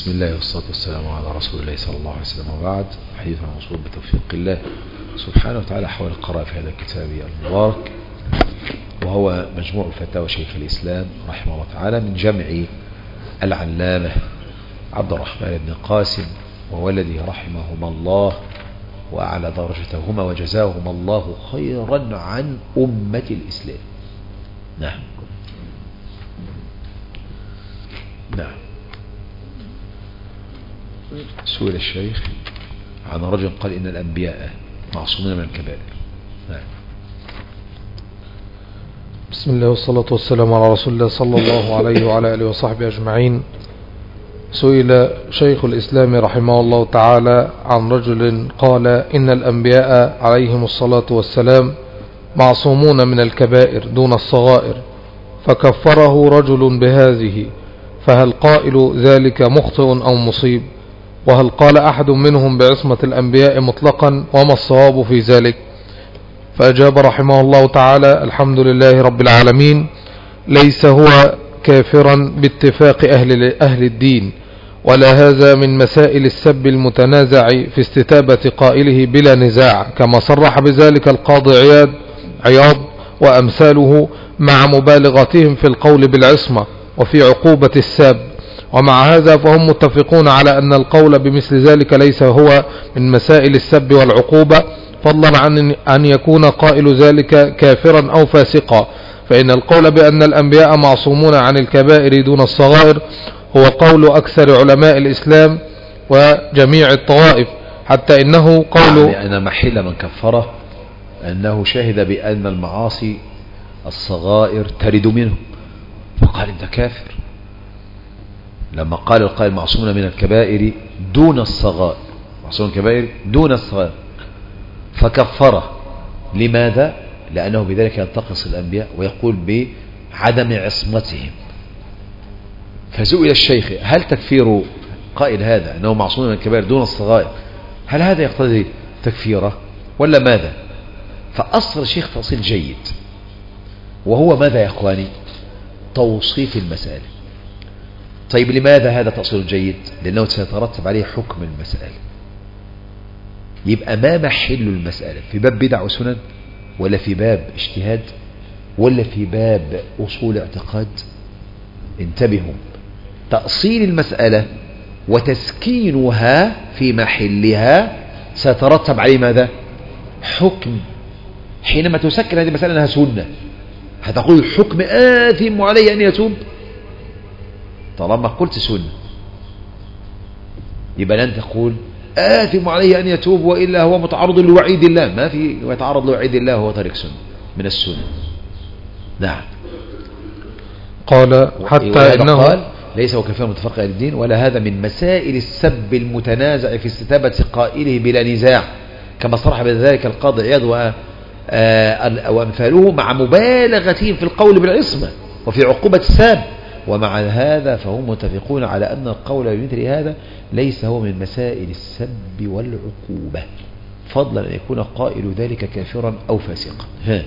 بسم الله والصلاة والسلام على رسول الله صلى الله عليه وسلم، وبعد. حديثنا موصول بتوفيق الله سبحانه وتعالى حول القراءة في هذا الكتاب المبارك، وهو مجموع فتاوى شيخ الإسلام رحمه الله تعالى من جمع العلامة عبد الرحمن بن قاسم وولده رحمهما الله وأعلى درجتهما وجزاهما الله خيرا عن أمة الإسلام. نعم. سئل الشيخ عن رجل قال إن الأنبياء معصومين من الكبائر. نعم. بسم الله والصلاة والسلام على رسول الله صلى الله عليه وعلى آله وصحبه أجمعين. سئل شيخ الإسلام رحمه الله تعالى عن رجل قال إن الأنبياء عليهم الصلاة والسلام معصومون من الكبائر دون الصغائر، فكفره رجل بهذه، فهل قائل ذلك مخطئ أو مصيب؟ وهل قال أحد منهم بعصمة الأنبياء مطلقا؟ وما الصواب في ذلك؟ فأجاب رحمه الله تعالى: الحمد لله رب العالمين، ليس هو كافرا باتفاق أهل الدين، ولا هذا من مسائل السب المتنازع في استتابة قائله بلا نزاع، كما صرح بذلك القاضي عياض وأمثاله، مع مبالغتهم في القول بالعصمة وفي عقوبة الساب. ومع هذا فهم متفقون على أن القول بمثل ذلك ليس هو من مسائل السب والعقوبة، فضلا عن أن يكون قائل ذلك كافرا أو فاسقا، فإن القول بأن الأنبياء معصومون عن الكبائر دون الصغائر هو قول أكثر علماء الإسلام وجميع الطوائف، حتى إنه قول أن محل من كفره أنه شهد بأن المعاصي الصغائر ترد منه، فقال أنت كافر. لما قال القائل معصومون من الكبائر دون الصغائر، معصومون من الكبائر دون الصغائر، فكفره. لماذا؟ لأنه بذلك ينتقص الأنبياء ويقول بعدم عصمتهم. فسئل الشيخ: هل تكفير قائل هذا أنه معصوم من الكبائر دون الصغائر، هل هذا يقتضي تكفيره ولا ماذا؟ فأصل الشيخ تأصيل جيد، وهو ماذا يا أخواني؟ توصيف المسألة. طيب لماذا هذا تأصيل جيد؟ لأنه سيترتب عليه حكم المسألة. يبقى ما محل المسألة؟ في باب بدع وسنن، ولا في باب اجتهاد، ولا في باب أصول اعتقاد؟ انتبهوا، تأصيل المسألة وتسكينها في محلها سيترتب عليه ماذا؟ حكم. حينما تسكن هذه المسألة أنها سنة، هتقول الحكم آثم عليه أن يتوب. طالما قلت سنة يبقى لن تقول آثم عليه أن يتوب وإلا هو متعرض لوعيد الله. ما في يتعرض لوعيد الله وهو تارك سنة من السنة. نعم. قال حتى إنه قال ليس هو كافر متفق أهل الدين، ولا هذا من مسائل السب المتنازع في استتابة قائله بلا نزاع، كما صرح بذلك القاضي عياض وأمثاله، مع مبالغتهم في القول بالعصمة وفي عقوبة الساب. ومع هذا فهم متفقون على أن القول بمثل هذا ليس هو من مسائل السب والعقوبة، فضلا أن يكون قائل ذلك كافرا أو فاسقا.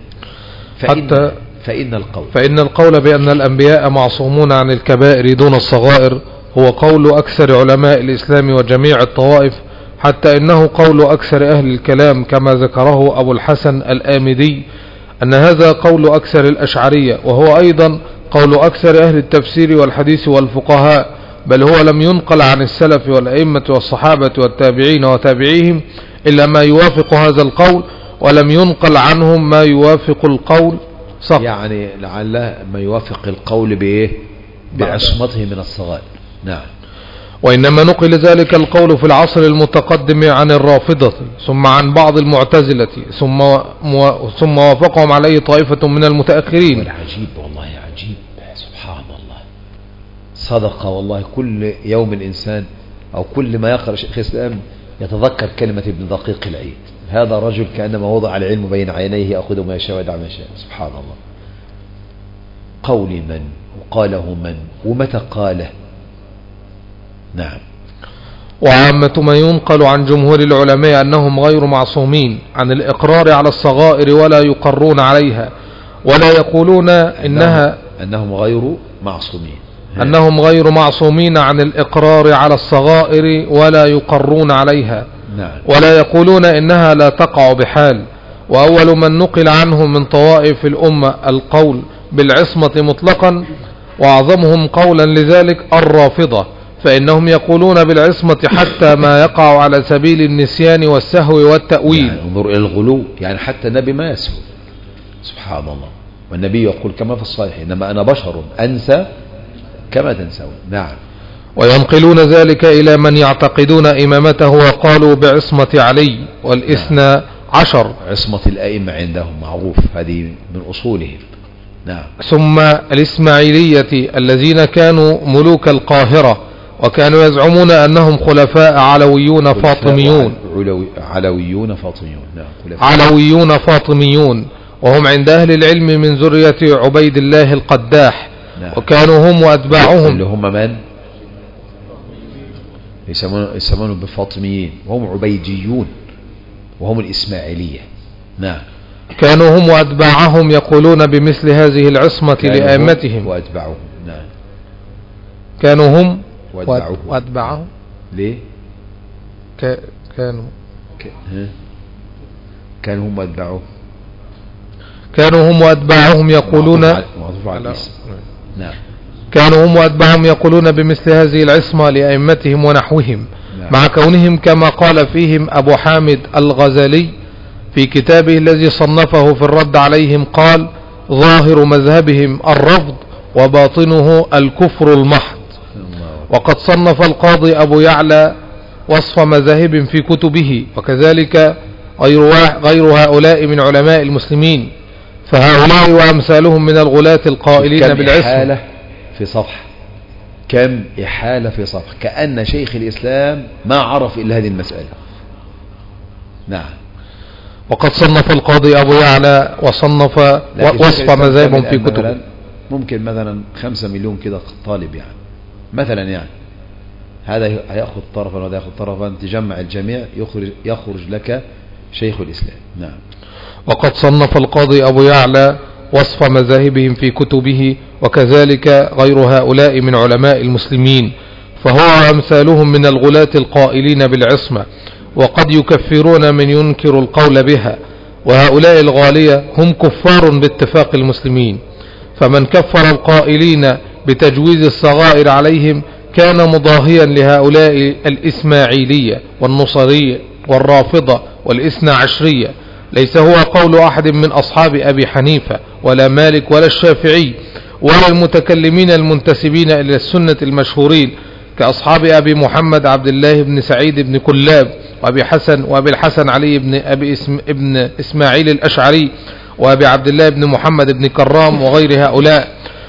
فإن القول بأن الأنبياء معصومون عن الكبائر دون الصغائر هو قول أكثر علماء الإسلام وجميع الطوائف، حتى إنه قول أكثر أهل الكلام، كما ذكره أبو الحسن الآمدي أن هذا قول أكثر الأشعرية، وهو أيضا قول أكثر أهل التفسير والحديث والفقهاء، بل هو لم ينقل عن السلف والأئمة والصحابة والتابعين وتابعيهم إلا ما يوافق هذا القول، ولم ينقل عنهم ما يوافق القول صح. يعني لعل ما يوافق القول بإيه؟ بعصمته من الصغائر. نعم. وإنما نقل ذلك القول في العصر المتقدم عن الرافضة، ثم عن بعض المعتزلة، ثم وافقهم عليه طائفة من المتأخرين. والعجيب والله عجيب، سبحان الله، صدق والله. كل يوم الإنسان أو كل ما يقرأ شيخ الإسلام يتذكر كلمة ابن دقيق العيد: هذا رجل كأنما وضع العلم بين عينيه يأخذ ما يشاء ويدع ما يشاء. سبحان الله. قول من وقاله من ومتى قاله؟ نعم. وعامة ما ينقل عن جمهور العلماء أنهم غير معصومين عن الإقرار على الصغائر ولا يقرون عليها، ولا يقولون أنهم غير معصومين. أنهم غير معصومين عن الإقرار على الصغائر ولا يقرون عليها. نعم. ولا يقولون إنها لا تقع بحال. وأول من نقل عنهم من طوائف الأمة القول بالعصمة مطلقا، وأعظمهم قولا لذلك الرافضة، فإنهم يقولون بالعصمة حتى ما يقع على سبيل النسيان والسهو والتأويل. يعني انظر إلى الغلو، يعني حتى النبي ما يسهو، سبحان الله. والنبي يقول كما في الصحيح: إنما أنا بشر أنسى كما تنسون. نعم. وينقلون ذلك إلى من يعتقدون إمامته وقالوا بعصمة علي والإثنى عشر. عصمة الأئمة عندهم معروف، هذه من أصولهم. نعم. ثم الإسماعيلية الذين كانوا ملوك القاهرة وكانوا يزعمون أنهم خلفاء علويون فاطميون. علويون فاطميون. نعم. علويون فاطميون، وهم عند أهل العلم من ذرية عبيد الله القداح. نعم. وكانوا هم وأتباعهم اللي هم من يسمونهم بالفاطميين، وهم عبيديون، وهم الإسماعيلية. نعم. كانوا هم وأتباعهم يقولون بمثل هذه العصمة لأئمتهم. وأتباعهم. نعم. كانوا هم وأتباعهم. ليه؟ كانوا هم وأتباعهم. كانوا هم وأتباعهم يقولون نعم. كانوا هم وأتباعهم يقولون بمثل هذه العصمة لأئمتهم ونحوهم. نعم. مع كونهم كما قال فيهم أبو حامد الغزالي في كتابه الذي صنفه في الرد عليهم، قال: ظاهر مذهبهم الرفض وباطنه الكفر المحض. وقد صنف القاضي أبو يعلى وصف مذاهب في كتبه، وكذلك غير هؤلاء من علماء المسلمين، فهؤلاء وأمثالهم من الغلاة القائلين بالعصمة. إحالة في صفحة، كم إحالة في صفحة، كأن شيخ الإسلام ما عرف إلا هذه المسألة. نعم. وقد صنف القاضي أبو يعلى وصنف وصف مذاهبهم في كتبه. ممكن مثلا 5 مليون كده طالب، يعني مثلا، يعني هذا هيأخذ طرفا وهذا يأخذ طرفا، تجمع الجميع يخرج لك شيخ الإسلام. نعم. وقد صنف القاضي أبو يعلى وصف مذاهبهم في كتبه، وكذلك غير هؤلاء من علماء المسلمين، فهو أمثالهم من الغلاة القائلين بالعصمة، وقد يكفرون من ينكر القول بها، وهؤلاء الغالية هم كفار باتفاق المسلمين. فمن كفر القائلين بتجويز الصغائر عليهم كان مضاهيا لهؤلاء الإسماعيلية والنصرية والرافضة والإثنى عشرية. ليس هو قول أحد من أصحاب أبي حنيفة ولا مالك ولا الشافعي ولا المتكلمين المنتسبين إلى السنة المشهورين كأصحاب أبي محمد عبد الله بن سعيد بن كلاب وأبي الحسن علي بن إسماعيل الأشعري وأبي عبد الله بن محمد بن كرام وغير هؤلاء،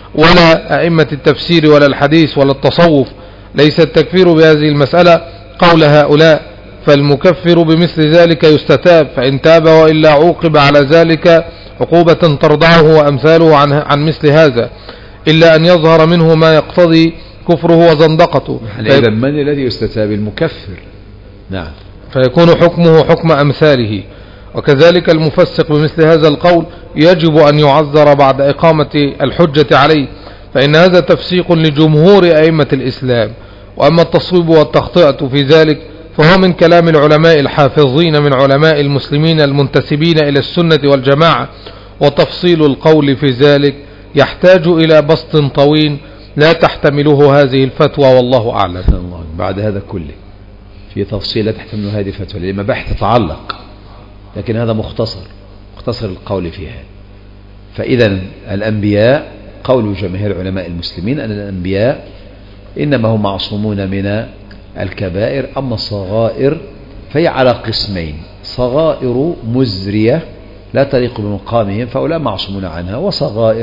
ولا أئمة التفسير ولا الحديث ولا التصوف. ليس التكفير بهذه المسألة قول هؤلاء، فالمكفر بمثل ذلك يستتاب، فإن تاب وإلا عوقب على ذلك عقوبة ترضعه وأمثاله عن مثل هذا، إلا أن يظهر منه ما يقتضي كفره وزندقته. إذا من الذي يستتاب؟ المكفر. نعم. فيكون حكمه حكم أمثاله. وكذلك المفسق بمثل هذا القول يجب أن يعذر بعد إقامة الحجة عليه، فإن هذا تفسيق لجمهور أئمة الإسلام. وأما التصويب والتخطئة في ذلك فهو من كلام العلماء الحافظين من علماء المسلمين المنتسبين إلى السنة والجماعة، وتفصيل القول في ذلك يحتاج إلى بسط طويل لا تحتمله هذه الفتوى، والله أعلم. بعد هذا كله في تفصيل لا تحتمل هذه الفتوى، لما بحث تتعلق، لكن هذا مختصر القول فيها. فإذا الأنبياء، قول جماهير علماء المسلمين أن الأنبياء إنما هم معصومون من الكبائر، أما الصغائر فهي على قسمين: صغائر مزرية لا تليق بمقامهم فأولا معصومون عنها، وصغائر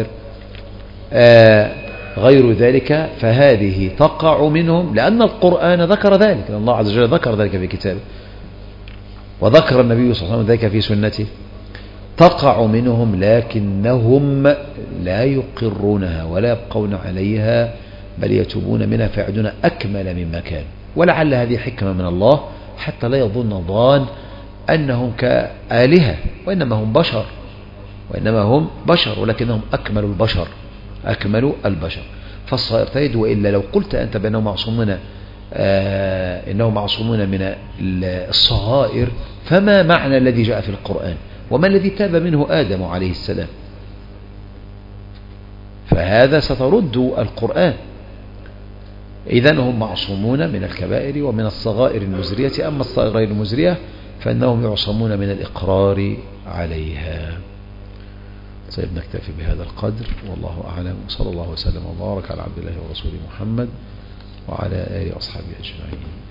غير ذلك فهذه تقع منهم، لأن القرآن ذكر ذلك، الله عز وجل ذكر ذلك في كتابه، وذكر النبي صلى الله عليه وسلم ذلك في سنته. تقع منهم لكنهم لا يقرونها ولا يبقون عليها، بل يتوبون منها فيعودون أكمل مما كانوا. ولعل هذه حكمة من الله حتى لا يظن ظان أنهم كآلهة، وإنما هم بشر ولكنهم أكملوا البشر. فالصغائر ترد. وإلا لو قلت أنت بأنهم معصومون إنهم معصومون من الصغائر، فما معنى الذي جاء في القرآن؟ وما الذي تاب منه آدم عليه السلام؟ فهذا سترد القرآن. إذن هم معصومون من الكبائر ومن الصغائر المزرية. أما الصغائر المزرية فإنهم يعصمون من الإقرار عليها. طيب نكتفي بهذا القدر، والله أعلم، وصلى الله وسلم وبارك على عبد الله ورسوله محمد وعلى آله وأصحابه أجمعين.